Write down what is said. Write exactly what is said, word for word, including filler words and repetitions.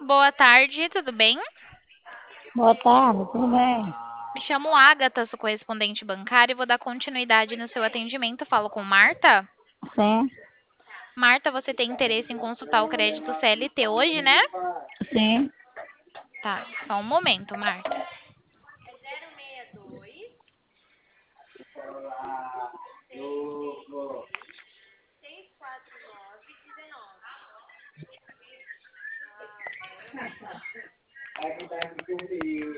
Boa tarde, tudo bem? Boa tarde, tudo bem? Me chamo Agatha, sou correspondente bancária e vou dar continuidade no seu atendimento. Falo com Marta. Sim, Marta, você tem interesse em consultar o crédito C L T hoje, né? sim. Tá, só um momento, Marta.